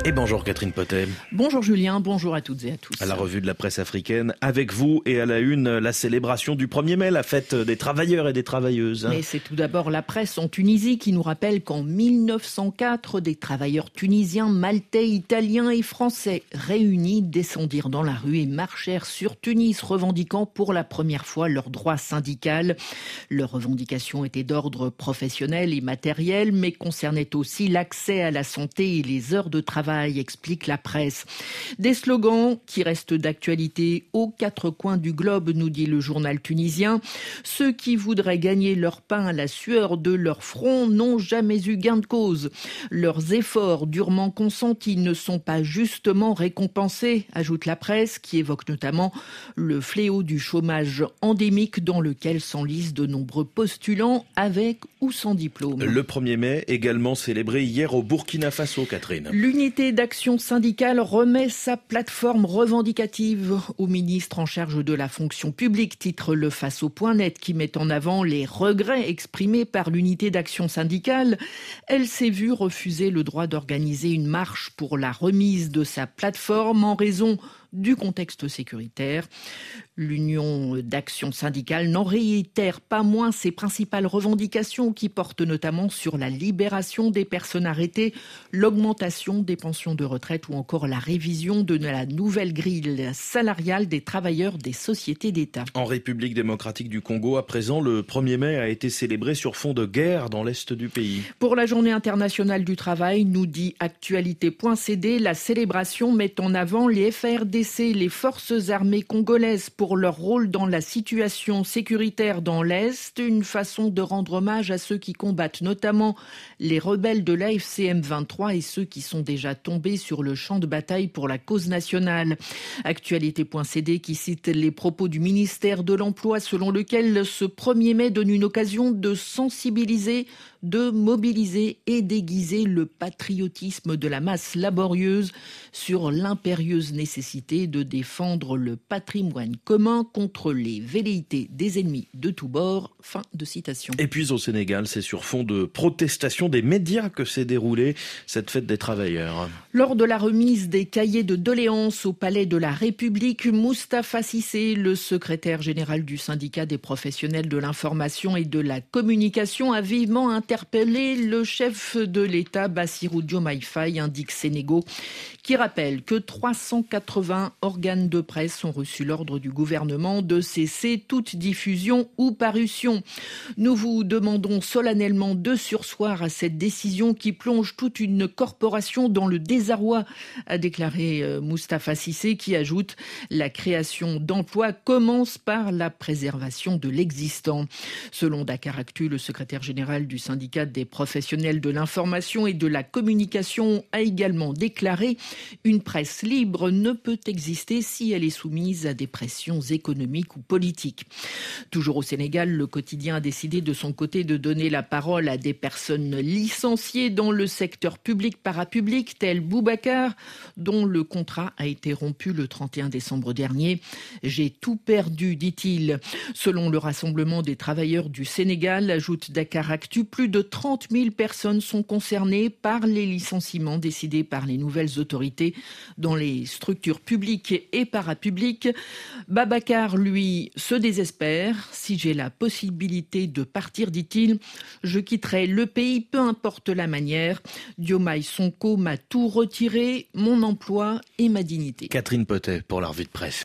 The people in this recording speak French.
Et bonjour Catherine Potet. Bonjour Julien, bonjour à toutes et à tous. À la revue de la presse africaine, avec vous et à la une, la célébration du 1er mai, la fête des travailleurs et des travailleuses. Mais c'est tout d'abord la presse en Tunisie qui nous rappelle qu'en 1904, des travailleurs tunisiens, maltais, italiens et français réunis descendirent dans la rue et marchèrent sur Tunis, revendiquant pour la première fois leurs droits syndicaux. Leurs revendications étaient d'ordre professionnel et matériel, mais concernaient aussi l'accès à la santé et les heures de travail, explique la presse. Des slogans qui restent d'actualité aux quatre coins du globe, nous dit le journal tunisien. Ceux qui voudraient gagner leur pain à la sueur de leur front n'ont jamais eu gain de cause. Leurs efforts durement consentis ne sont pas justement récompensés, ajoute la presse, qui évoque notamment le fléau du chômage endémique dans lequel s'enlisent de nombreux postulants avec ou sans diplôme. Le 1er mai, également célébré hier au Burkina Faso, Catherine. L'unité d'action syndicale remet sa plateforme revendicative au ministre en charge de la fonction publique, titre le Faso.net, qui met en avant les regrets exprimés par l'unité d'action syndicale. Elle s'est vue refuser le droit d'organiser une marche pour la remise de sa plateforme en raison du contexte sécuritaire. L'Union d'action syndicale n'en réitère pas moins ses principales revendications qui portent notamment sur la libération des personnes arrêtées, l'augmentation des pensions de retraite ou encore la révision de la nouvelle grille salariale des travailleurs des sociétés d'État. En République démocratique du Congo, à présent, le 1er mai a été célébré sur fond de guerre dans l'est du pays. Pour la Journée internationale du travail, nous dit actualité.cd, la célébration met en avant les FARDC, les forces armées congolaises, pour leur rôle dans la situation sécuritaire dans l'Est, une façon de rendre hommage à ceux qui combattent, notamment les rebelles de l'AFC M23 et ceux qui sont déjà tombés sur le champ de bataille pour la cause nationale. Actualité.cd qui cite les propos du ministère de l'Emploi selon lequel ce 1er mai donne une occasion de sensibiliser, de mobiliser et d'aiguiser le patriotisme de la masse laborieuse sur l'impérieuse nécessité de défendre le patrimoine commun contre les velléités des ennemis de tous bords. Fin de citation. Et puis au Sénégal, c'est sur fond de protestation des médias que s'est déroulée cette fête des travailleurs. Lors de la remise des cahiers de doléances au Palais de la République, Moustapha Cissé, le secrétaire général du syndicat des professionnels de l'information et de la communication, a vivement interpellé le chef de l'État, Bassirou Diomaye Faye, indique Sénégo, qui rappelle que 380 organes de presse ont reçu l'ordre du gouvernement de cesser toute diffusion ou parution. Nous vous demandons solennellement de surseoir à cette décision qui plonge toute une corporation dans le désarroi, a déclaré Moustapha Cissé, qui ajoute « La création d'emplois commence par la préservation de l'existant ». Selon Dakaractu, le secrétaire général du syndicat des professionnels de l'information et de la communication a également déclaré « Une presse libre ne peut exister si elle est soumise à des pressions économiques ou politiques ». Toujours au Sénégal, le quotidien a décidé de son côté de donner la parole à des personnes licenciées dans le secteur public parapublic, tel Boubacar, dont le contrat a été rompu le 31 décembre dernier. « J'ai tout perdu », dit-il. Selon le Rassemblement des travailleurs du Sénégal, ajoute Dakaractu, plus de 30 000 personnes sont concernées par les licenciements décidés par les nouvelles autorités dans les structures publiques et parapubliques. Babacar, lui, se désespère. « Si j'ai la possibilité de partir, dit-il, je quitterai le pays, peu importe la manière. Diomaye Sonko m'a tout retiré, mon emploi et ma dignité. » Catherine Potet pour la revue de presse.